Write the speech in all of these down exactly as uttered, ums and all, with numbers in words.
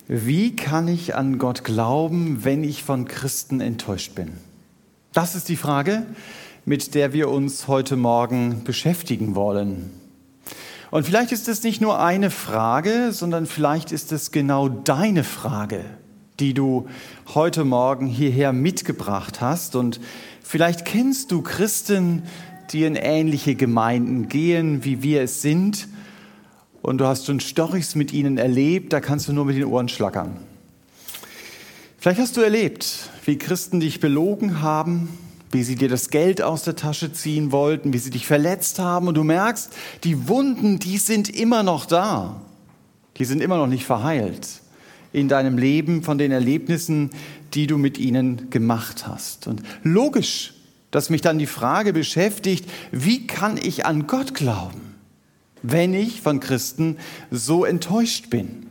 Wie kann ich an Gott glauben, wenn ich von Christen enttäuscht bin? Das ist die Frage, mit der wir uns heute Morgen beschäftigen wollen. Und vielleicht ist es nicht nur eine Frage, sondern vielleicht ist es genau deine Frage, die du heute Morgen hierher mitgebracht hast. Und vielleicht kennst du Christen, die in ähnliche Gemeinden gehen, wie wir es sind. Und du hast schon Storchs mit ihnen erlebt, da kannst du nur mit den Ohren schlackern. Vielleicht hast du erlebt, wie Christen dich belogen haben, wie sie dir das Geld aus der Tasche ziehen wollten, wie sie dich verletzt haben. Und du merkst, die Wunden, die sind immer noch da. Die sind immer noch nicht verheilt in deinem Leben von den Erlebnissen, die du mit ihnen gemacht hast. Und logisch, dass mich dann die Frage beschäftigt, wie kann ich an Gott glauben, wenn ich von Christen so enttäuscht bin?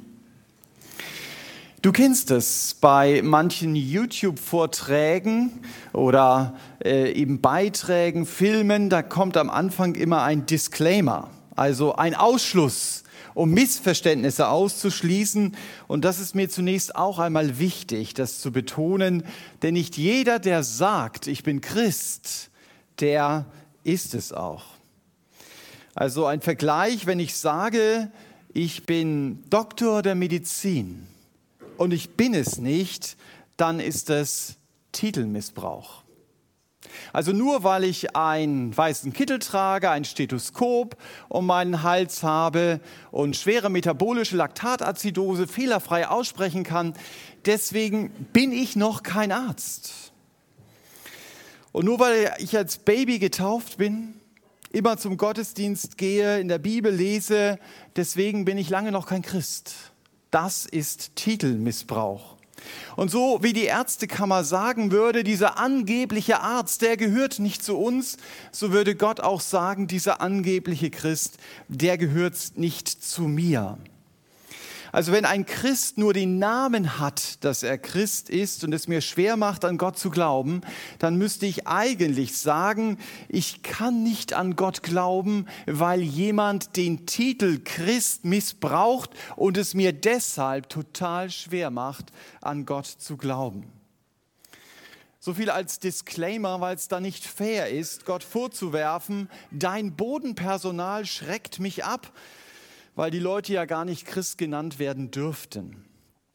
Du kennst es bei manchen YouTube-Vorträgen oder äh, eben Beiträgen, Filmen, da kommt am Anfang immer ein Disclaimer, also ein Ausschluss, um Missverständnisse auszuschließen. Und das ist mir zunächst auch einmal wichtig, das zu betonen, denn nicht jeder, der sagt, ich bin Christ, der ist es auch. Also ein Vergleich, wenn ich sage, ich bin Doktor der Medizin und ich bin es nicht, dann ist es Titelmissbrauch. Also nur weil ich einen weißen Kittel trage, ein Stethoskop um meinen Hals habe und schwere metabolische Laktatazidose fehlerfrei aussprechen kann, deswegen bin ich noch kein Arzt. Und nur weil ich als Baby getauft bin, immer zum Gottesdienst gehe, in der Bibel lese, deswegen bin ich lange noch kein Christ. Das ist Titelmissbrauch. Und so wie die Ärztekammer sagen würde, dieser angebliche Arzt, der gehört nicht zu uns, so würde Gott auch sagen, dieser angebliche Christ, der gehört nicht zu mir. Also wenn ein Christ nur den Namen hat, dass er Christ ist und es mir schwer macht, an Gott zu glauben, dann müsste ich eigentlich sagen, ich kann nicht an Gott glauben, weil jemand den Titel Christ missbraucht und es mir deshalb total schwer macht, an Gott zu glauben. So viel als Disclaimer, weil es da nicht fair ist, Gott vorzuwerfen, dein Bodenpersonal schreckt mich ab, weil die Leute ja gar nicht Christ genannt werden dürften.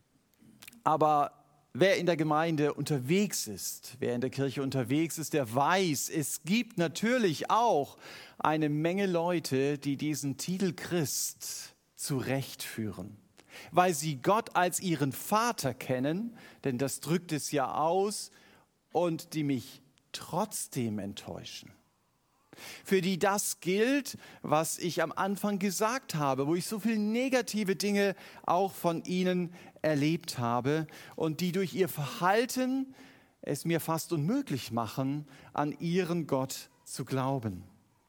Aber wer in der Gemeinde unterwegs ist, wer in der Kirche unterwegs ist, der weiß, es gibt natürlich auch eine Menge Leute, die diesen Titel Christ zurechtführen, weil sie Gott als ihren Vater kennen, denn das drückt es ja aus, und die mich trotzdem enttäuschen. Für die das gilt, was ich am Anfang gesagt habe, wo ich so viele negative Dinge auch von ihnen erlebt habe und die durch ihr Verhalten es mir fast unmöglich machen, an ihren Gott zu glauben.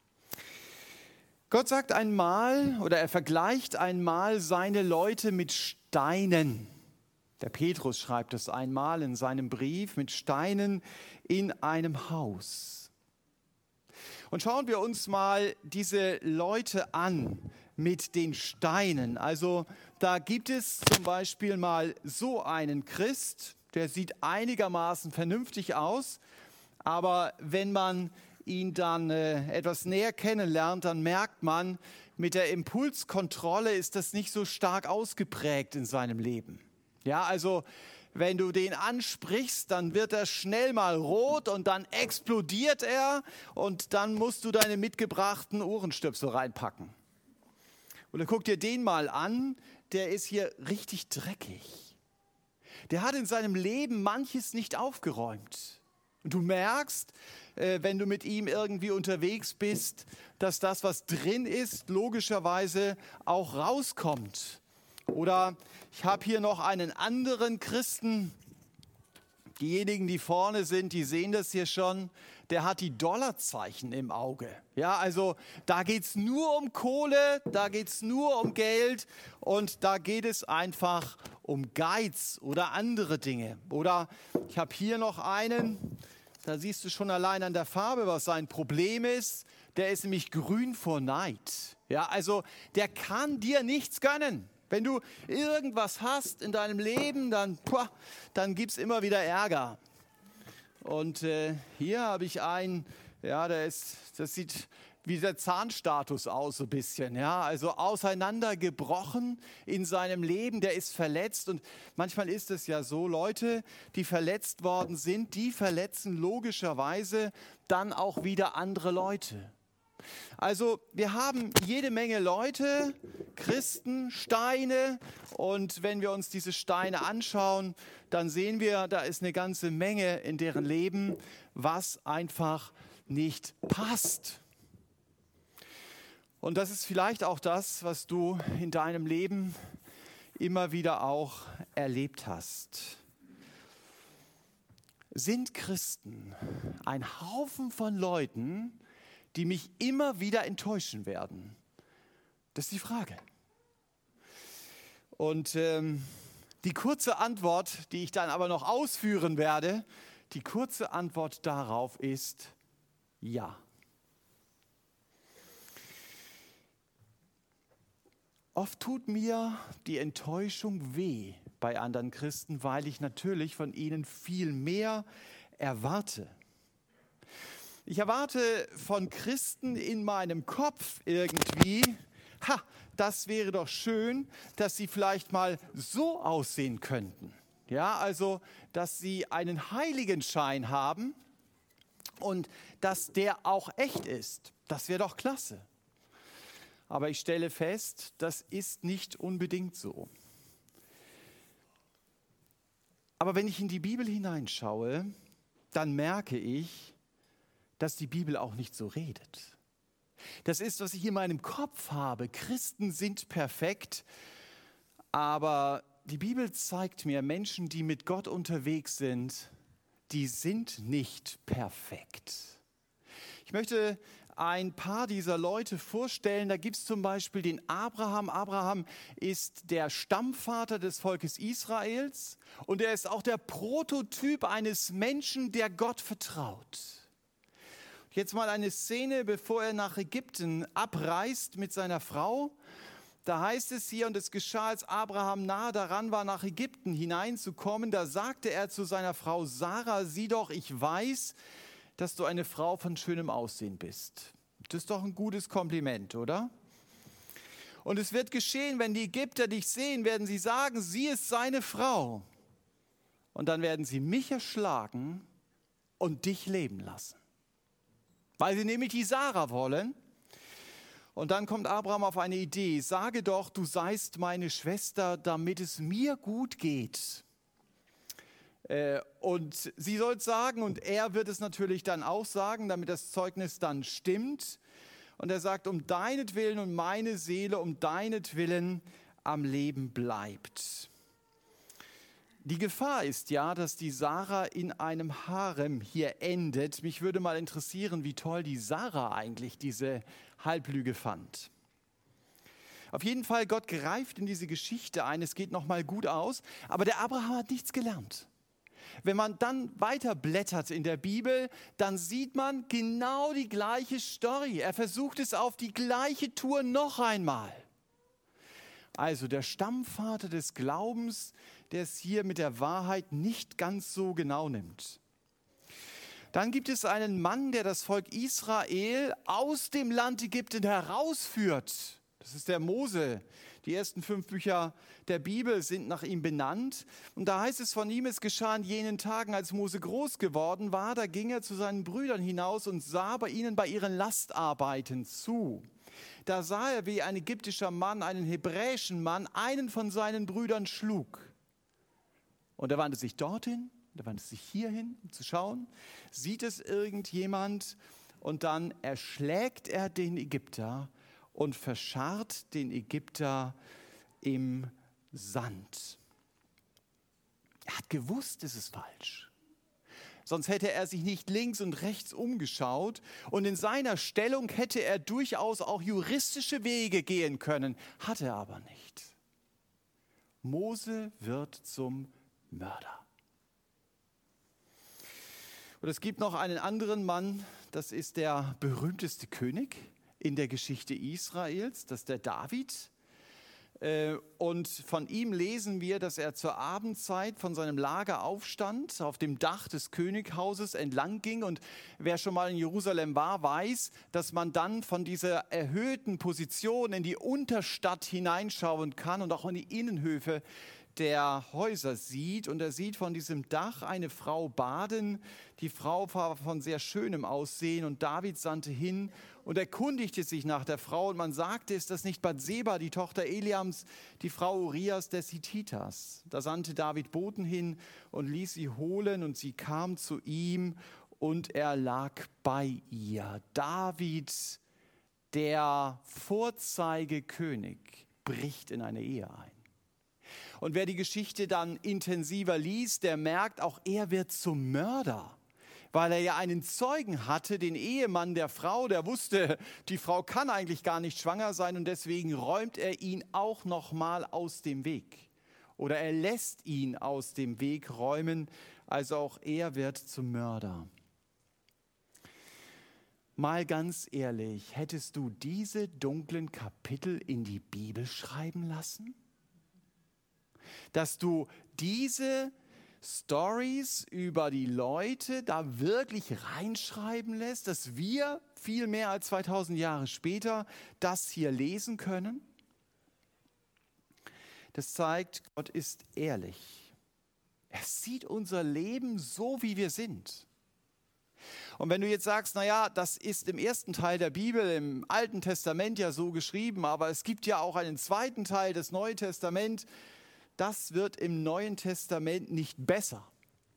Gott sagt einmal oder er vergleicht einmal seine Leute mit Steinen. Der Petrus schreibt es einmal in seinem Brief, mit Steinen in einem Haus. Und schauen wir uns mal diese Leute an mit den Steinen. Also da gibt es zum Beispiel mal so einen Christ, der sieht einigermaßen vernünftig aus, aber wenn man ihn dann äh, etwas näher kennenlernt, dann merkt man, mit der Impulskontrolle ist das nicht so stark ausgeprägt in seinem Leben. Ja, also wenn du den ansprichst, dann wird er schnell mal rot und dann explodiert er und dann musst du deine mitgebrachten Ohrenstöpsel reinpacken. Oder guck dir den mal an, der ist hier richtig dreckig. Der hat in seinem Leben manches nicht aufgeräumt. Und du merkst, wenn du mit ihm irgendwie unterwegs bist, dass das, was drin ist, logischerweise auch rauskommt. Oder ich habe hier noch einen anderen Christen, diejenigen, die vorne sind, die sehen das hier schon, der hat die Dollarzeichen im Auge. Ja, also da geht es nur um Kohle, da geht es nur um Geld und da geht es einfach um Geiz oder andere Dinge. Oder ich habe hier noch einen, da siehst du schon allein an der Farbe, was sein Problem ist. Der ist nämlich grün vor Neid. Ja, also der kann dir nichts gönnen. Wenn du irgendwas hast in deinem Leben, dann, puah, dann gibt es immer wieder Ärger. Und äh, hier habe ich einen, ja, der ist, das sieht wie der Zahnstatus aus, so ein bisschen, ja, also auseinandergebrochen in seinem Leben, der ist verletzt. Und manchmal ist es ja so, Leute, die verletzt worden sind, die verletzen logischerweise dann auch wieder andere Leute. Also wir haben jede Menge Leute, Christen, Steine, und wenn wir uns diese Steine anschauen, dann sehen wir, da ist eine ganze Menge in deren Leben, was einfach nicht passt. Und das ist vielleicht auch das, was du in deinem Leben immer wieder auch erlebt hast. Sind Christen ein Haufen von Leuten, die mich immer wieder enttäuschen werden? Das ist die Frage. Und ähm, die kurze Antwort, die ich dann aber noch ausführen werde, die kurze Antwort darauf ist ja. Oft tut mir die Enttäuschung weh bei anderen Christen, weil ich natürlich von ihnen viel mehr erwarte. Ich erwarte von Christen in meinem Kopf irgendwie, ha, das wäre doch schön, dass sie vielleicht mal so aussehen könnten. Ja, also, dass sie einen Heiligenschein haben und dass der auch echt ist. Das wäre doch klasse. Aber ich stelle fest, das ist nicht unbedingt so. Aber wenn ich in die Bibel hineinschaue, dann merke ich, dass die Bibel auch nicht so redet. Das ist, was ich in meinem Kopf habe. Christen sind perfekt, aber die Bibel zeigt mir, Menschen, die mit Gott unterwegs sind, die sind nicht perfekt. Ich möchte ein paar dieser Leute vorstellen. Da gibt es zum Beispiel den Abraham. Abraham ist der Stammvater des Volkes Israels und er ist auch der Prototyp eines Menschen, der Gott vertraut. Jetzt mal eine Szene, bevor er nach Ägypten abreist mit seiner Frau. Da heißt es hier, und es geschah, als Abraham nahe daran war, nach Ägypten hineinzukommen, da sagte er zu seiner Frau Sarah, sieh doch, ich weiß, dass du eine Frau von schönem Aussehen bist. Das ist doch ein gutes Kompliment, oder? Und es wird geschehen, wenn die Ägypter dich sehen, werden sie sagen, sie ist seine Frau. Und dann werden sie mich erschlagen und dich leben lassen. Weil sie nämlich die Sarah wollen. Und dann kommt Abraham auf eine Idee. Sage doch, du seist meine Schwester, damit es mir gut geht. Äh, und sie soll es sagen und er wird es natürlich dann auch sagen, damit das Zeugnis dann stimmt. Und er sagt, um deinetwillen und meine Seele um deinetwillen am Leben bleibt. Die Gefahr ist ja, dass die Sarah in einem Harem hier endet. Mich würde mal interessieren, wie toll die Sarah eigentlich diese Halblüge fand. Auf jeden Fall, Gott greift in diese Geschichte ein, es geht nochmal gut aus, aber der Abraham hat nichts gelernt. Wenn man dann weiter blättert in der Bibel, dann sieht man genau die gleiche Story. Er versucht es auf die gleiche Tour noch einmal. Also der Stammvater des Glaubens, der es hier mit der Wahrheit nicht ganz so genau nimmt. Dann gibt es einen Mann, der das Volk Israel aus dem Land Ägypten herausführt. Das ist der Mose. Die ersten fünf Bücher der Bibel sind nach ihm benannt. Und da heißt es von ihm, es geschah in jenen Tagen, als Mose groß geworden war, da ging er zu seinen Brüdern hinaus und sah bei ihnen bei ihren Lastarbeiten zu. Da sah er, wie ein ägyptischer Mann einen hebräischen Mann, einen von seinen Brüdern schlug. Und er wandte sich dorthin, er wandte sich hierhin, um zu schauen, sieht es irgendjemand und dann erschlägt er den Ägypter und verscharrt den Ägypter im Sand. Er hat gewusst, es ist falsch. Sonst hätte er sich nicht links und rechts umgeschaut und in seiner Stellung hätte er durchaus auch juristische Wege gehen können, hat er aber nicht. Mose wird zum Mörder. Und es gibt noch einen anderen Mann, das ist der berühmteste König in der Geschichte Israels, das ist der David. Und von ihm lesen wir, dass er zur Abendzeit von seinem Lager aufstand, auf dem Dach des Könighauses entlang ging. Und wer schon mal in Jerusalem war, weiß, dass man dann von dieser erhöhten Position in die Unterstadt hineinschauen kann und auch in die Innenhöfe der Häuser sieht. Und er sieht von diesem Dach eine Frau baden. Die Frau war von sehr schönem Aussehen und David sandte hin und erkundigte sich nach der Frau. Und man sagte, ist das nicht Bathseba, die Tochter Eliams, die Frau Urias des Hittiters? Da sandte David Boten hin und ließ sie holen und sie kam zu ihm und er lag bei ihr. David, der Vorzeigekönig, bricht in eine Ehe ein. Und wer die Geschichte dann intensiver liest, der merkt, auch er wird zum Mörder, weil er ja einen Zeugen hatte, den Ehemann der Frau, der wusste, die Frau kann eigentlich gar nicht schwanger sein und deswegen räumt er ihn auch noch mal aus dem Weg. Oder er lässt ihn aus dem Weg räumen, also auch er wird zum Mörder. Mal ganz ehrlich, hättest du diese dunklen Kapitel in die Bibel schreiben lassen? Dass du diese Stories über die Leute da wirklich reinschreiben lässt, dass wir viel mehr als zweitausend Jahre später das hier lesen können? Das zeigt, Gott ist ehrlich. Er sieht unser Leben so, wie wir sind. Und wenn du jetzt sagst, naja, das ist im ersten Teil der Bibel, im Alten Testament ja so geschrieben, aber es gibt ja auch einen zweiten Teil, das Neue Testament, das wird im Neuen Testament nicht besser.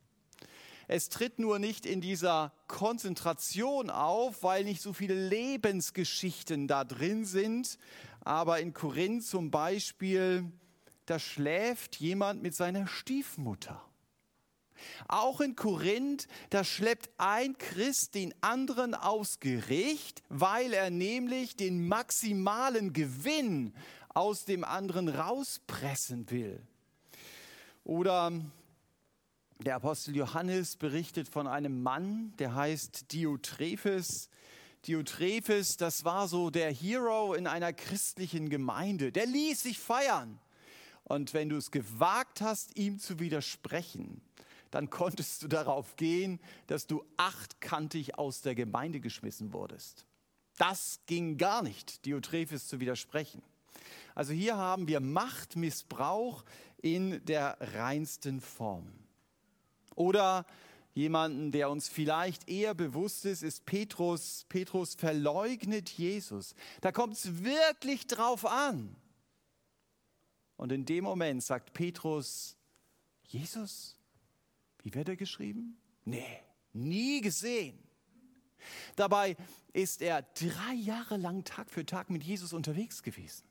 Es tritt nur nicht in dieser Konzentration auf, weil nicht so viele Lebensgeschichten da drin sind. Aber in Korinth zum Beispiel, da schläft jemand mit seiner Stiefmutter. Auch in Korinth, da schleppt ein Christ den anderen aufs Gericht, weil er nämlich den maximalen Gewinn aus dem anderen rauspressen will. Oder der Apostel Johannes berichtet von einem Mann, der heißt Diotrephes. Diotrephes, das war so der Hero in einer christlichen Gemeinde. Der ließ sich feiern. Und wenn du es gewagt hast, ihm zu widersprechen, dann konntest du darauf gehen, dass du achtkantig aus der Gemeinde geschmissen wurdest. Das ging gar nicht, Diotrephes zu widersprechen. Also hier haben wir Machtmissbrauch in der reinsten Form. Oder jemanden, der uns vielleicht eher bewusst ist, ist Petrus. Petrus verleugnet Jesus. Da kommt es wirklich drauf an. Und in dem Moment sagt Petrus, Jesus, wie wird er geschrieben? Nee, nie gesehen. Dabei ist er drei Jahre lang Tag für Tag mit Jesus unterwegs gewesen.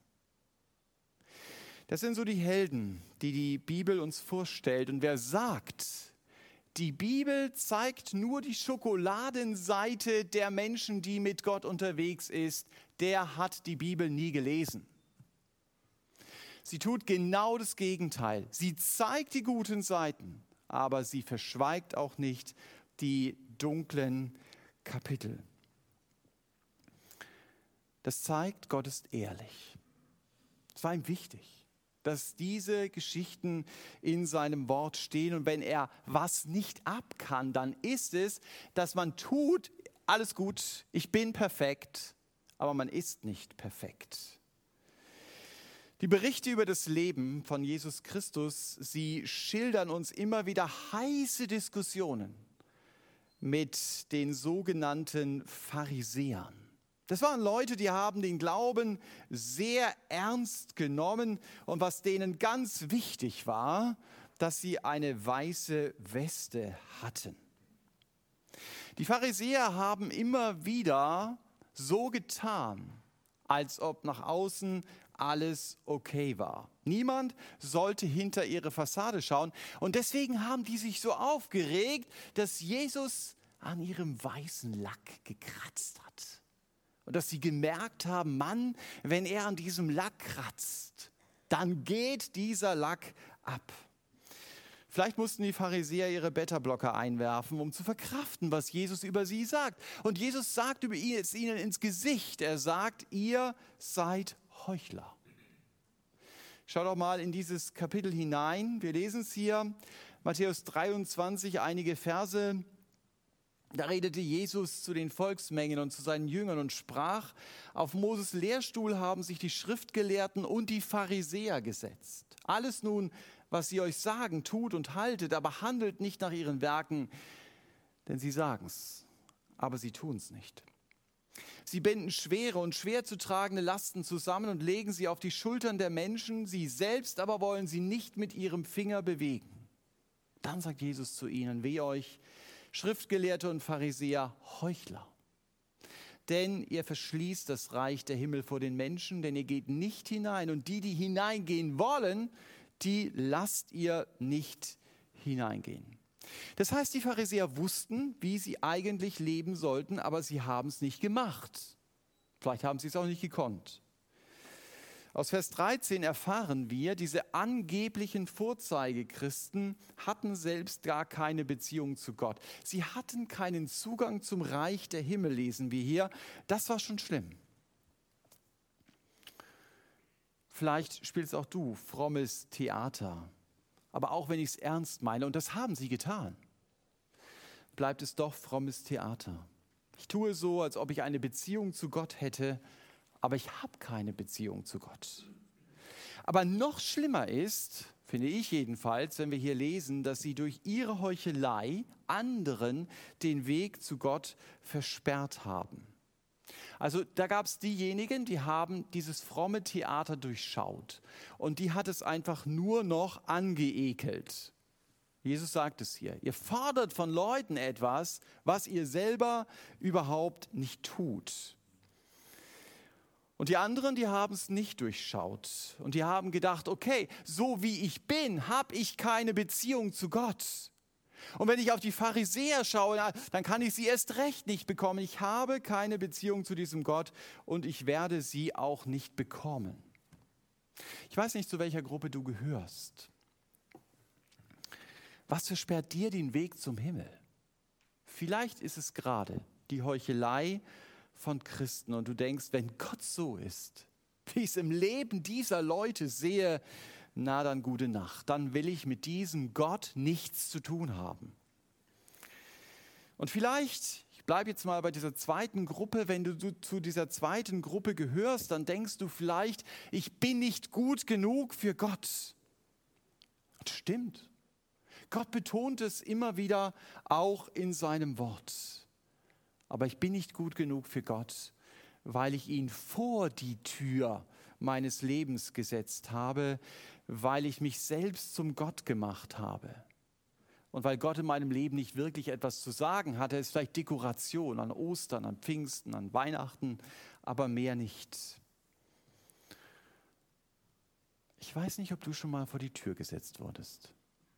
Das sind so die Helden, die die Bibel uns vorstellt. Und wer sagt, die Bibel zeigt nur die Schokoladenseite der Menschen, die mit Gott unterwegs ist, der hat die Bibel nie gelesen. Sie tut genau das Gegenteil. Sie zeigt die guten Seiten, aber sie verschweigt auch nicht die dunklen Kapitel. Das zeigt, Gott ist ehrlich. Es war ihm wichtig, dass diese Geschichten in seinem Wort stehen. Und wenn er was nicht ab kann, dann ist es, dass man tut, alles gut, ich bin perfekt, aber man ist nicht perfekt. Die Berichte über das Leben von Jesus Christus, sie schildern uns immer wieder heiße Diskussionen mit den sogenannten Pharisäern. Das waren Leute, die haben den Glauben sehr ernst genommen und was denen ganz wichtig war, dass sie eine weiße Weste hatten. Die Pharisäer haben immer wieder so getan, als ob nach außen alles okay war. Niemand sollte hinter ihre Fassade schauen und deswegen haben die sich so aufgeregt, dass Jesus an ihrem weißen Lack gekratzt hat. Und dass sie gemerkt haben, Mann, wenn er an diesem Lack kratzt, dann geht dieser Lack ab. Vielleicht mussten die Pharisäer ihre Beta-Blocker einwerfen, um zu verkraften, was Jesus über sie sagt. Und Jesus sagt über ihn, es ihnen ins Gesicht. Er sagt, ihr seid Heuchler. Schau doch mal in dieses Kapitel hinein. Wir lesen es hier, Matthäus dreiundzwanzig, einige Verse. Da redete Jesus zu den Volksmengen und zu seinen Jüngern und sprach: Auf Moses Lehrstuhl haben sich die Schriftgelehrten und die Pharisäer gesetzt. Alles nun, was sie euch sagen, tut und haltet, aber handelt nicht nach ihren Werken, denn sie sagen's, aber sie tun's nicht. Sie binden schwere und schwer zu tragende Lasten zusammen und legen sie auf die Schultern der Menschen, sie selbst aber wollen sie nicht mit ihrem Finger bewegen. Dann sagt Jesus zu ihnen: Weh euch, Schriftgelehrte und Pharisäer, Heuchler. Denn ihr verschließt das Reich der Himmel vor den Menschen, denn ihr geht nicht hinein. Und die, die hineingehen wollen, die lasst ihr nicht hineingehen. Das heißt, die Pharisäer wussten, wie sie eigentlich leben sollten, aber sie haben es nicht gemacht. Vielleicht haben sie es auch nicht gekonnt. Aus Vers dreizehn erfahren wir, diese angeblichen Vorzeigechristen hatten selbst gar keine Beziehung zu Gott. Sie hatten keinen Zugang zum Reich der Himmel, lesen wir hier. Das war schon schlimm. Vielleicht spielst auch du frommes Theater. Aber auch wenn ich es ernst meine, und das haben sie getan, bleibt es doch frommes Theater. Ich tue so, als ob ich eine Beziehung zu Gott hätte, aber ich habe keine Beziehung zu Gott. Aber noch schlimmer ist, finde ich jedenfalls, wenn wir hier lesen, dass sie durch ihre Heuchelei anderen den Weg zu Gott versperrt haben. Also da gab es diejenigen, die haben dieses fromme Theater durchschaut und die hat es einfach nur noch angeekelt. Jesus sagt es hier: Ihr fordert von Leuten etwas, was ihr selber überhaupt nicht tut. Und die anderen, die haben es nicht durchschaut und die haben gedacht: Okay, so wie ich bin, habe ich keine Beziehung zu Gott. Und wenn ich auf die Pharisäer schaue, dann kann ich sie erst recht nicht bekommen. Ich habe keine Beziehung zu diesem Gott und ich werde sie auch nicht bekommen. Ich weiß nicht, zu welcher Gruppe du gehörst. Was versperrt dir den Weg zum Himmel? Vielleicht ist es gerade die Heuchelei von Christen und du denkst, wenn Gott so ist, wie ich es im Leben dieser Leute sehe, na dann gute Nacht, dann will ich mit diesem Gott nichts zu tun haben. Und vielleicht, ich bleibe jetzt mal bei dieser zweiten Gruppe, wenn du zu dieser zweiten Gruppe gehörst, dann denkst du vielleicht, ich bin nicht gut genug für Gott. Das stimmt. Gott betont es immer wieder auch in seinem Wort. Aber ich bin nicht gut genug für Gott, weil ich ihn vor die Tür meines Lebens gesetzt habe, weil ich mich selbst zum Gott gemacht habe. Und weil Gott in meinem Leben nicht wirklich etwas zu sagen hatte, ist vielleicht Dekoration an Ostern, an Pfingsten, an Weihnachten, aber mehr nicht. Ich weiß nicht, ob du schon mal vor die Tür gesetzt wurdest.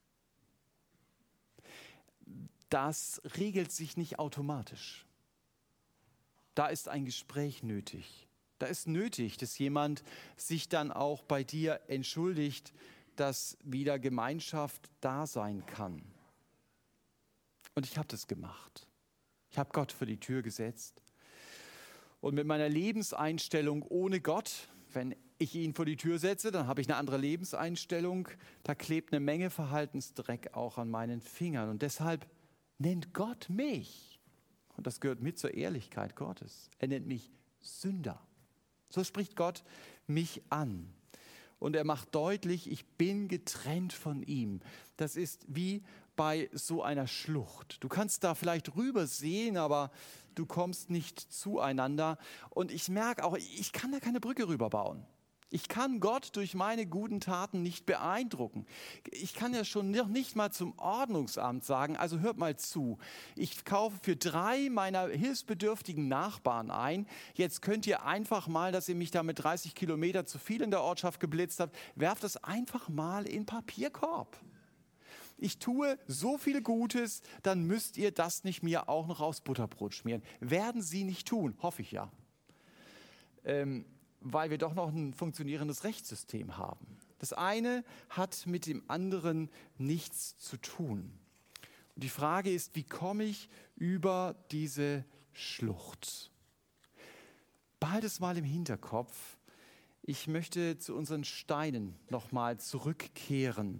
Das regelt sich nicht automatisch. Da ist ein Gespräch nötig. Da ist nötig, dass jemand sich dann auch bei dir entschuldigt, dass wieder Gemeinschaft da sein kann. Und ich habe das gemacht. Ich habe Gott vor die Tür gesetzt. Und mit meiner Lebenseinstellung ohne Gott, wenn ich ihn vor die Tür setze, dann habe ich eine andere Lebenseinstellung. Da klebt eine Menge Verhaltensdreck auch an meinen Fingern. Und deshalb nennt Gott mich. Und das gehört mit zur Ehrlichkeit Gottes. Er nennt mich Sünder. So spricht Gott mich an. Und er macht deutlich, ich bin getrennt von ihm. Das ist wie bei so einer Schlucht. Du kannst da vielleicht rüber sehen, aber du kommst nicht zueinander. Und ich merke auch, ich kann da keine Brücke rüberbauen. Ich kann Gott durch meine guten Taten nicht beeindrucken. Ich kann ja schon noch nicht mal zum Ordnungsamt sagen, also hört mal zu, ich kaufe für drei meiner hilfsbedürftigen Nachbarn ein. Jetzt könnt ihr einfach mal, dass ihr mich da mit dreißig Kilometer zu viel in der Ortschaft geblitzt habt, werft das einfach mal in den Papierkorb. Ich tue so viel Gutes, dann müsst ihr das nicht mir auch noch aufs Butterbrot schmieren. Werden sie nicht tun, hoffe ich ja. Ähm, weil wir doch noch ein funktionierendes Rechtssystem haben. Das eine hat mit dem anderen nichts zu tun. Und die Frage ist, wie komme ich über diese Schlucht? Behalte es mal im Hinterkopf. Ich möchte zu unseren Steinen nochmal zurückkehren.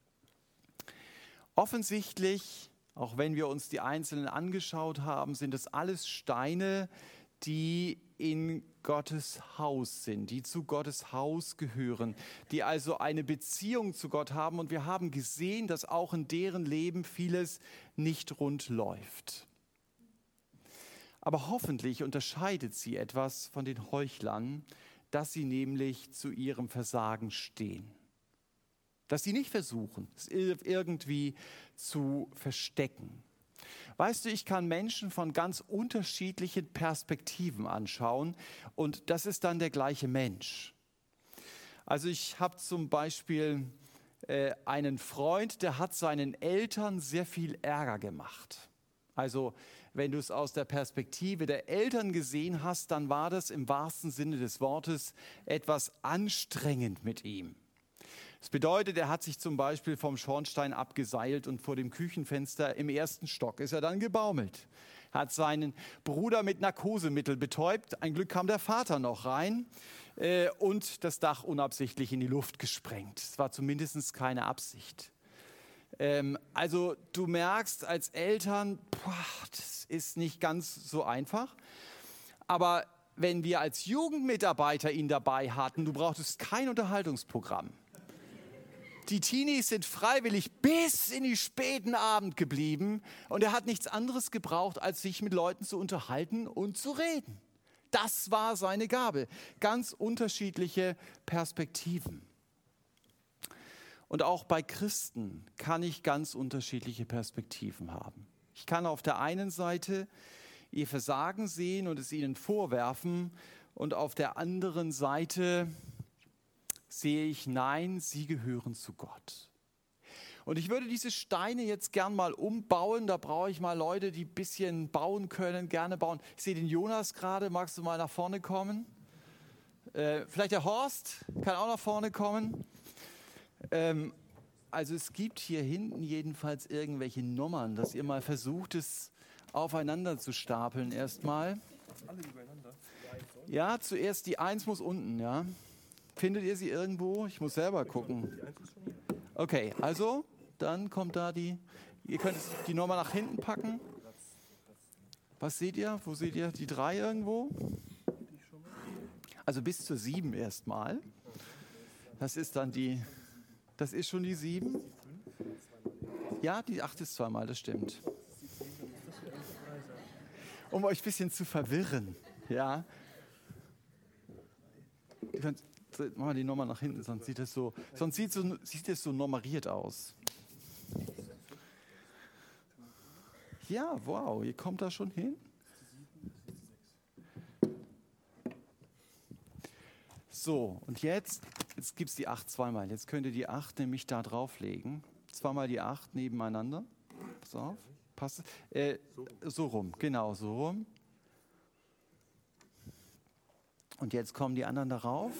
Offensichtlich, auch wenn wir uns die einzelnen angeschaut haben, sind es alles Steine, die in Gottes Haus sind, die zu Gottes Haus gehören, die also eine Beziehung zu Gott haben. Und wir haben gesehen, dass auch in deren Leben vieles nicht rund läuft. Aber hoffentlich unterscheidet sie etwas von den Heuchlern, dass sie nämlich zu ihrem Versagen stehen. Dass sie nicht versuchen, es irgendwie zu verstecken. Weißt du, ich kann Menschen von ganz unterschiedlichen Perspektiven anschauen und das ist dann der gleiche Mensch. Also ich habe zum Beispiel äh, einen Freund, der hat seinen Eltern sehr viel Ärger gemacht. Also wenn du es aus der Perspektive der Eltern gesehen hast, dann war das im wahrsten Sinne des Wortes etwas anstrengend mit ihm. Das bedeutet, er hat sich zum Beispiel vom Schornstein abgeseilt und vor dem Küchenfenster im ersten Stock ist er dann gebaumelt. Hat seinen Bruder mit Narkosemittel betäubt. Ein Glück kam der Vater noch rein äh, und das Dach unabsichtlich in die Luft gesprengt. Es war zumindest keine Absicht. Ähm, also du merkst als Eltern, boah, das ist nicht ganz so einfach. Aber wenn wir als Jugendmitarbeiter ihn dabei hatten, du brauchtest kein Unterhaltungsprogramm. Die Teenies sind freiwillig bis in die späten Abend geblieben und er hat nichts anderes gebraucht, als sich mit Leuten zu unterhalten und zu reden. Das war seine Gabe. Ganz unterschiedliche Perspektiven. Und auch bei Christen kann ich ganz unterschiedliche Perspektiven haben. Ich kann auf der einen Seite ihr Versagen sehen und es ihnen vorwerfen und auf der anderen Seite sehe ich, nein, sie gehören zu Gott. Und ich würde diese Steine jetzt gern mal umbauen. Da brauche ich mal Leute, die ein bisschen bauen können, gerne bauen. Ich sehe den Jonas gerade. Magst du mal nach vorne kommen? Äh, vielleicht der Horst kann auch nach vorne kommen. Ähm, also es gibt hier hinten jedenfalls irgendwelche Nummern, dass ihr mal versucht, es aufeinander zu stapeln erstmal. Alle übereinander? Ja, zuerst die Eins muss unten, ja. Findet ihr sie irgendwo? Ich muss selber gucken. Okay, also, dann kommt da die, ihr könnt die Nummer nach hinten packen. Was seht ihr? Wo seht ihr die drei irgendwo? Also bis zur sieben erstmal. Das ist dann die, das ist schon die sieben. Ja, die acht ist zweimal, das stimmt. Um euch ein bisschen zu verwirren, ja. Ihr könnt, machen wir die Nummer nach hinten, sonst sieht es so, sonst sieht so, sieht es so nummeriert aus. Ja, wow, ihr kommt da schon hin. So, und jetzt, jetzt gibt es die acht zweimal. Jetzt könnt ihr die acht nämlich da drauflegen. Zweimal die acht nebeneinander. Pass auf, passt. Äh, so rum, genau, so rum. Und jetzt kommen die anderen darauf.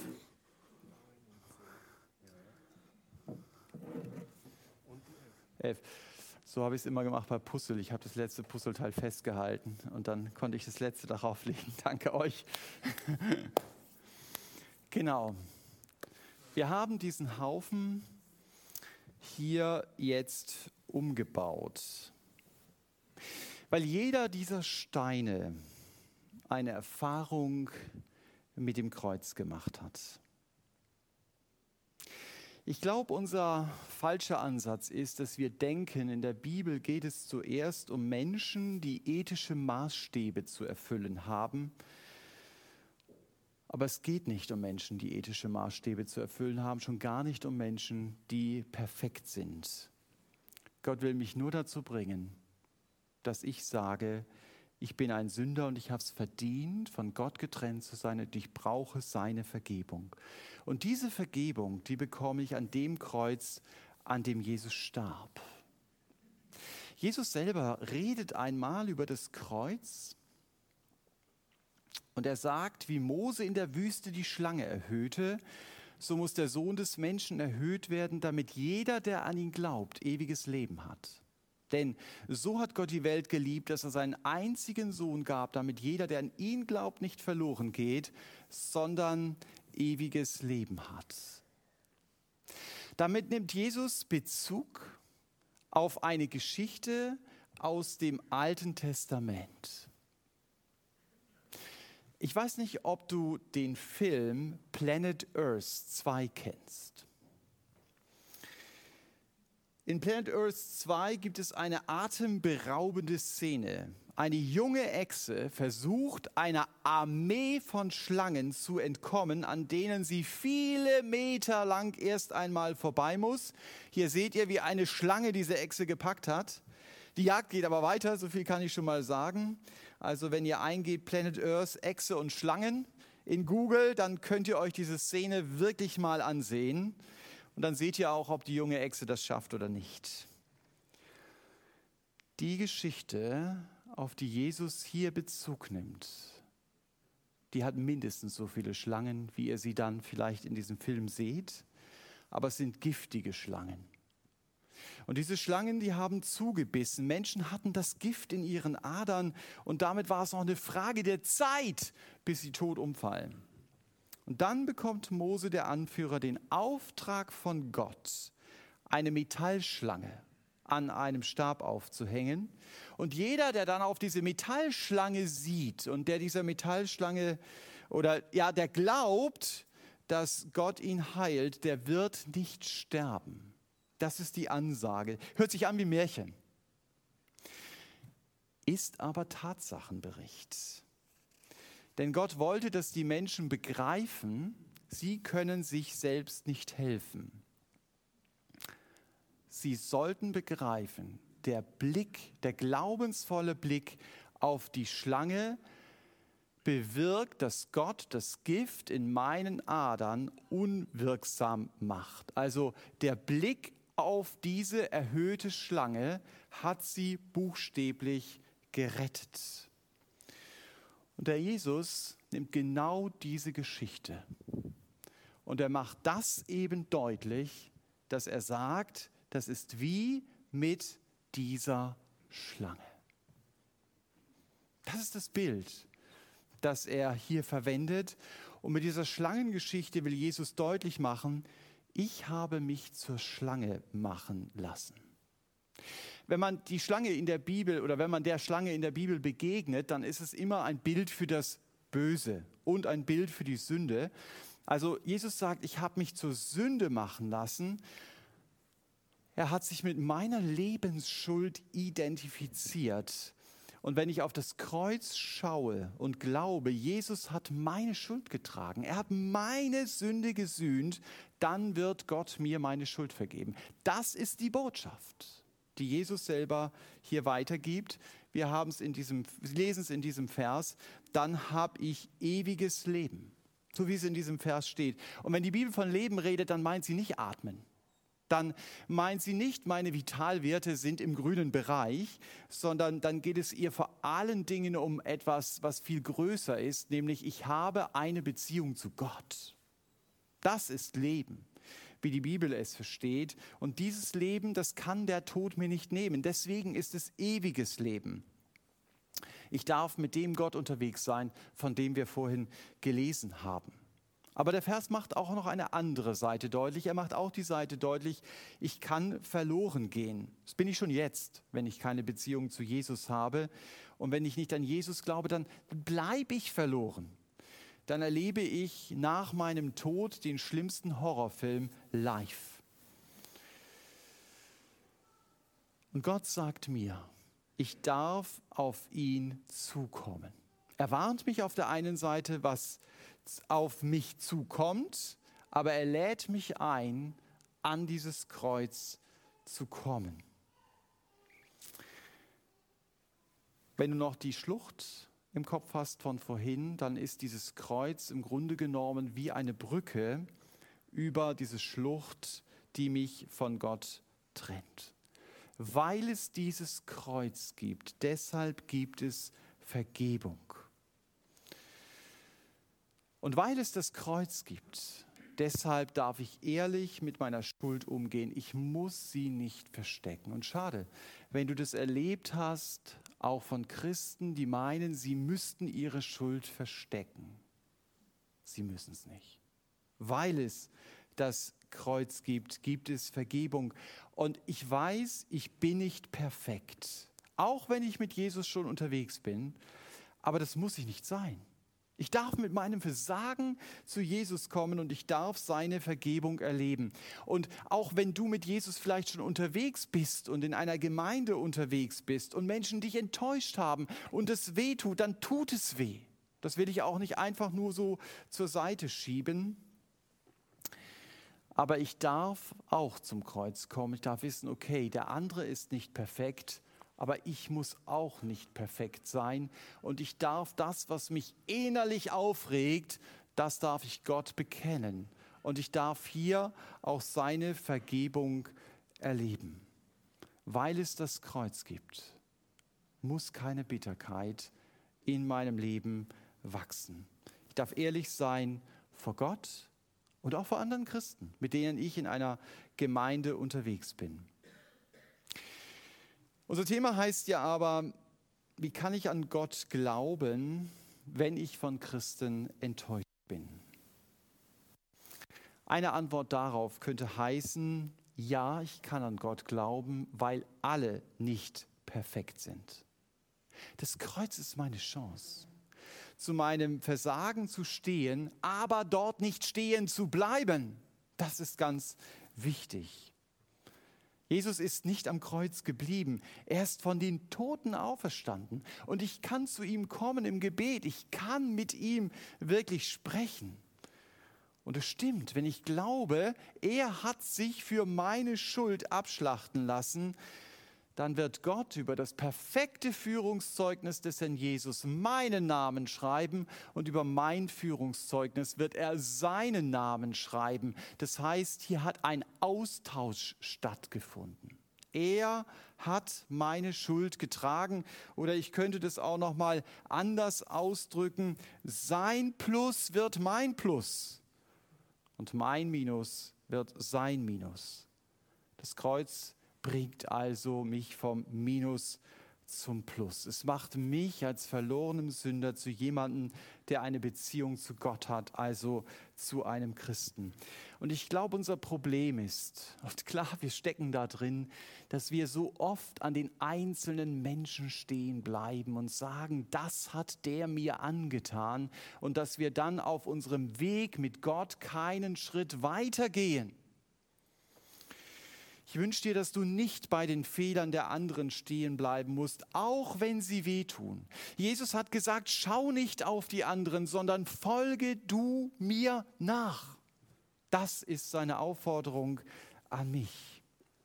Elf. So habe ich es immer gemacht bei Puzzle. Ich habe das letzte Puzzleteil festgehalten und dann konnte ich das letzte darauf legen. Danke euch. Genau. Wir haben diesen Haufen hier jetzt umgebaut. Weil jeder dieser Steine eine Erfahrung mit dem Kreuz gemacht hat. Ich glaube, unser falscher Ansatz ist, dass wir denken, in der Bibel geht es zuerst um Menschen, die ethische Maßstäbe zu erfüllen haben. Aber es geht nicht um Menschen, die ethische Maßstäbe zu erfüllen haben, schon gar nicht um Menschen, die perfekt sind. Gott will mich nur dazu bringen, dass ich sage, ich bin ein Sünder und ich habe es verdient, von Gott getrennt zu sein und ich brauche seine Vergebung. Und diese Vergebung, die bekomme ich an dem Kreuz, an dem Jesus starb. Jesus selber redet einmal über das Kreuz und er sagt, wie Mose in der Wüste die Schlange erhöhte, so muss der Sohn des Menschen erhöht werden, damit jeder, der an ihn glaubt, ewiges Leben hat. Denn so hat Gott die Welt geliebt, dass er seinen einzigen Sohn gab, damit jeder, der an ihn glaubt, nicht verloren geht, sondern ewiges Leben hat. Damit nimmt Jesus Bezug auf eine Geschichte aus dem Alten Testament. Ich weiß nicht, ob du den Film Planet Earth zwei kennst. In Planet Earth zwei gibt es eine atemberaubende Szene. Eine junge Echse versucht, einer Armee von Schlangen zu entkommen, an denen sie viele Meter lang erst einmal vorbei muss. Hier seht ihr, wie eine Schlange diese Echse gepackt hat. Die Jagd geht aber weiter, so viel kann ich schon mal sagen. Also wenn ihr eingebt Planet Earth, Echse und Schlangen in Google, dann könnt ihr euch diese Szene wirklich mal ansehen. Und dann seht ihr auch, ob die junge Echse das schafft oder nicht. Die Geschichte, auf die Jesus hier Bezug nimmt, die hat mindestens so viele Schlangen, wie ihr sie dann vielleicht in diesem Film seht. Aber es sind giftige Schlangen. Und diese Schlangen, die haben zugebissen. Menschen hatten das Gift in ihren Adern und damit war es auch eine Frage der Zeit, bis sie tot umfallen. Und dann bekommt Mose, der Anführer, den Auftrag von Gott, eine Metallschlange an einem Stab aufzuhängen. Und jeder, der dann auf diese Metallschlange sieht und der dieser Metallschlange oder ja, der glaubt, dass Gott ihn heilt, der wird nicht sterben. Das ist die Ansage. Hört sich an wie Märchen. Ist aber Tatsachenbericht. Denn Gott wollte, dass die Menschen begreifen, sie können sich selbst nicht helfen. Sie sollten begreifen, der Blick, der glaubensvolle Blick auf die Schlange bewirkt, dass Gott das Gift in meinen Adern unwirksam macht. Also der Blick auf diese erhöhte Schlange hat sie buchstäblich gerettet. Und der Jesus nimmt genau diese Geschichte und er macht das eben deutlich, dass er sagt, das ist wie mit dieser Schlange. Das ist das Bild, das er hier verwendet. Und mit dieser Schlangengeschichte will Jesus deutlich machen, ich habe mich zur Schlange machen lassen. Wenn man die Schlange in der Bibel oder wenn man der Schlange in der Bibel begegnet, dann ist es immer ein Bild für das Böse und ein Bild für die Sünde. Also Jesus sagt, ich habe mich zur Sünde machen lassen. Er hat sich mit meiner Lebensschuld identifiziert. Und wenn ich auf das Kreuz schaue und glaube, Jesus hat meine Schuld getragen, er hat meine Sünde gesühnt, dann wird Gott mir meine Schuld vergeben. Das ist die Botschaft, die Jesus selber hier weitergibt. Wir haben es in diesem, lesen es in diesem Vers, dann habe ich ewiges Leben, so wie es in diesem Vers steht. Und wenn die Bibel von Leben redet, dann meint sie nicht atmen. Dann meint sie nicht, meine Vitalwerte sind im grünen Bereich, sondern dann geht es ihr vor allen Dingen um etwas, was viel größer ist, nämlich ich habe eine Beziehung zu Gott. Das ist Leben, wie die Bibel es versteht. Und dieses Leben, das kann der Tod mir nicht nehmen. Deswegen ist es ewiges Leben. Ich darf mit dem Gott unterwegs sein, von dem wir vorhin gelesen haben. Aber der Vers macht auch noch eine andere Seite deutlich. Er macht auch die Seite deutlich, ich kann verloren gehen. Das bin ich schon jetzt, wenn ich keine Beziehung zu Jesus habe. Und wenn ich nicht an Jesus glaube, dann bleibe ich verloren. Dann erlebe ich nach meinem Tod den schlimmsten Horrorfilm live. Und Gott sagt mir, ich darf auf ihn zukommen. Er warnt mich auf der einen Seite, was auf mich zukommt, aber er lädt mich ein, an dieses Kreuz zu kommen. Wenn du noch die Schlucht im Kopf hast von vorhin, dann ist dieses Kreuz im Grunde genommen wie eine Brücke über diese Schlucht, die mich von Gott trennt. Weil es dieses Kreuz gibt, deshalb gibt es Vergebung. Und weil es das Kreuz gibt, deshalb darf ich ehrlich mit meiner Schuld umgehen. Ich muss sie nicht verstecken. Und schade, wenn du das erlebt hast, auch von Christen, die meinen, sie müssten ihre Schuld verstecken. Sie müssen es nicht. Weil es das Kreuz gibt, gibt es Vergebung. Und ich weiß, ich bin nicht perfekt, auch wenn ich mit Jesus schon unterwegs bin, aber das muss ich nicht sein. Ich darf mit meinem Versagen zu Jesus kommen und ich darf seine Vergebung erleben. Und auch wenn du mit Jesus vielleicht schon unterwegs bist und in einer Gemeinde unterwegs bist und Menschen dich enttäuscht haben und es weh tut, dann tut es weh. Das will ich auch nicht einfach nur so zur Seite schieben. Aber ich darf auch zum Kreuz kommen. Ich darf wissen, okay, der andere ist nicht perfekt, aber ich muss auch nicht perfekt sein. Und ich darf das, was mich innerlich aufregt, das darf ich Gott bekennen. Und ich darf hier auch seine Vergebung erleben. Weil es das Kreuz gibt, muss keine Bitterkeit in meinem Leben wachsen. Ich darf ehrlich sein vor Gott und auch vor anderen Christen, mit denen ich in einer Gemeinde unterwegs bin. Unser Thema heißt ja aber, wie kann ich an Gott glauben, wenn ich von Christen enttäuscht bin? Eine Antwort darauf könnte heißen, ja, ich kann an Gott glauben, weil alle nicht perfekt sind. Das Kreuz ist meine Chance, zu meinem Versagen zu stehen, aber dort nicht stehen zu bleiben. Das ist ganz wichtig. Jesus ist nicht am Kreuz geblieben. Er ist von den Toten auferstanden. Und ich kann zu ihm kommen im Gebet. Ich kann mit ihm wirklich sprechen. Und es stimmt, wenn ich glaube, er hat sich für meine Schuld abschlachten lassen, dann wird Gott über das perfekte Führungszeugnis des Herrn Jesus meinen Namen schreiben und über mein Führungszeugnis wird er seinen Namen schreiben. Das heißt, hier hat ein Austausch stattgefunden. Er hat meine Schuld getragen oder ich könnte das auch noch mal anders ausdrücken. Sein Plus wird mein Plus und mein Minus wird sein Minus. Das Kreuz bringt also mich vom Minus zum Plus. Es macht mich als verlorenem Sünder zu jemandem, der eine Beziehung zu Gott hat, also zu einem Christen. Und ich glaube, unser Problem ist, und klar, wir stecken da drin, dass wir so oft an den einzelnen Menschen stehen bleiben und sagen, das hat der mir angetan und dass wir dann auf unserem Weg mit Gott keinen Schritt weitergehen. Ich wünsche dir, dass du nicht bei den Fehlern der anderen stehen bleiben musst, auch wenn sie wehtun. Jesus hat gesagt, schau nicht auf die anderen, sondern folge du mir nach. Das ist seine Aufforderung an mich.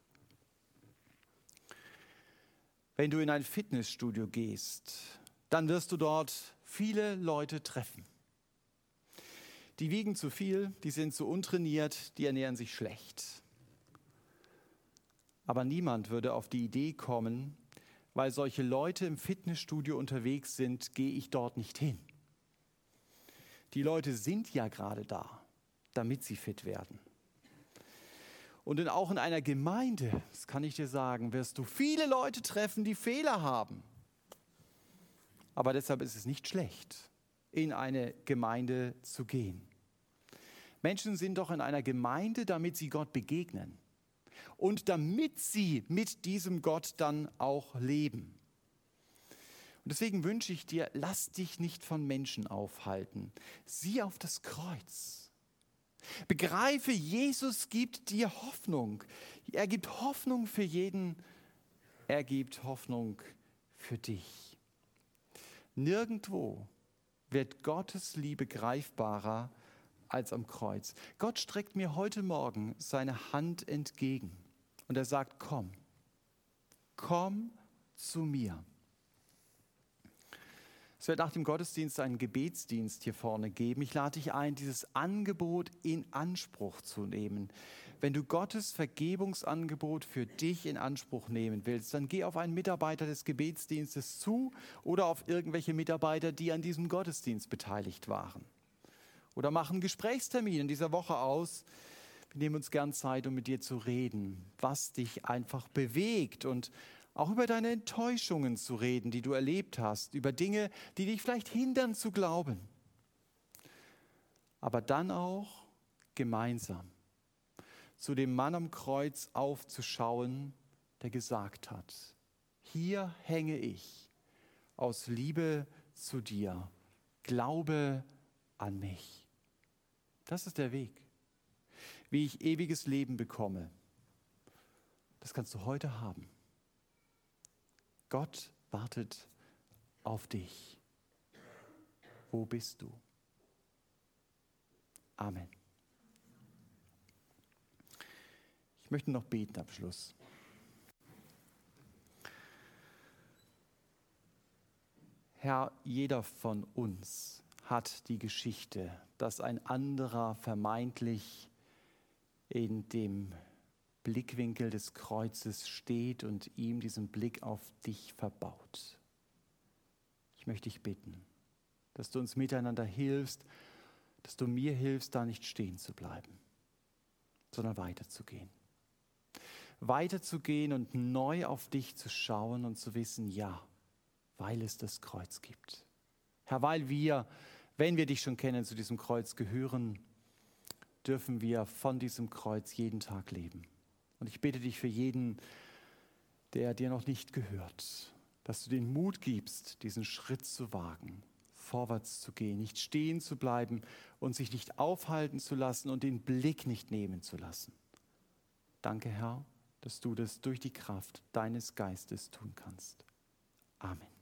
Wenn du in ein Fitnessstudio gehst, dann wirst du dort viele Leute treffen. Die wiegen zu viel, die sind zu untrainiert, die ernähren sich schlecht. Aber niemand würde auf die Idee kommen, weil solche Leute im Fitnessstudio unterwegs sind, gehe ich dort nicht hin. Die Leute sind ja gerade da, damit sie fit werden. Und in, auch in einer Gemeinde, das kann ich dir sagen, wirst du viele Leute treffen, die Fehler haben. Aber deshalb ist es nicht schlecht, in eine Gemeinde zu gehen. Menschen sind doch in einer Gemeinde, damit sie Gott begegnen. Und damit sie mit diesem Gott dann auch leben. Und deswegen wünsche ich dir, lass dich nicht von Menschen aufhalten. Sieh auf das Kreuz. Begreife, Jesus gibt dir Hoffnung. Er gibt Hoffnung für jeden. Er gibt Hoffnung für dich. Nirgendwo wird Gottes Liebe greifbarer als am Kreuz. Gott streckt mir heute Morgen seine Hand entgegen und er sagt, komm, komm zu mir. Es wird nach dem Gottesdienst einen Gebetsdienst hier vorne geben. Ich lade dich ein, dieses Angebot in Anspruch zu nehmen. Wenn du Gottes Vergebungsangebot für dich in Anspruch nehmen willst, dann geh auf einen Mitarbeiter des Gebetsdienstes zu oder auf irgendwelche Mitarbeiter, die an diesem Gottesdienst beteiligt waren. Oder mach einen Gesprächstermin in dieser Woche aus. Wir nehmen uns gern Zeit, um mit dir zu reden, was dich einfach bewegt und auch über deine Enttäuschungen zu reden, die du erlebt hast, über Dinge, die dich vielleicht hindern zu glauben. Aber dann auch gemeinsam zu dem Mann am Kreuz aufzuschauen, der gesagt hat, hier hänge ich aus Liebe zu dir, glaube an mich. Das ist der Weg, wie ich ewiges Leben bekomme. Das kannst du heute haben. Gott wartet auf dich. Wo bist du? Amen. Ich möchte noch beten am Schluss. Herr, jeder von uns hat die Geschichte, dass ein anderer vermeintlich in dem Blickwinkel des Kreuzes steht und ihm diesen Blick auf dich verbaut. Ich möchte dich bitten, dass du uns miteinander hilfst, dass du mir hilfst, da nicht stehen zu bleiben, sondern weiterzugehen. Weiterzugehen und neu auf dich zu schauen und zu wissen, ja, weil es das Kreuz gibt. Herr, weil wir, wenn wir dich schon kennen, zu diesem Kreuz gehören, dürfen wir von diesem Kreuz jeden Tag leben. Und ich bitte dich für jeden, der dir noch nicht gehört, dass du den Mut gibst, diesen Schritt zu wagen, vorwärts zu gehen, nicht stehen zu bleiben und sich nicht aufhalten zu lassen und den Blick nicht nehmen zu lassen. Danke, Herr, dass du das durch die Kraft deines Geistes tun kannst. Amen.